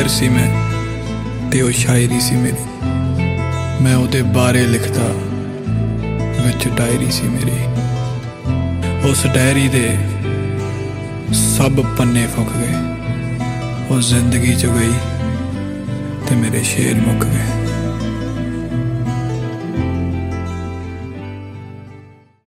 सी मैं ते ओ शायरी सी मेरी, मैं ओदे बारे लिखदा विच डायरी सी मेरी। उस डायरी दे सब पन्ने फुक गए, ओ जिंदगी च गई ते मेरे शेर मुक गए।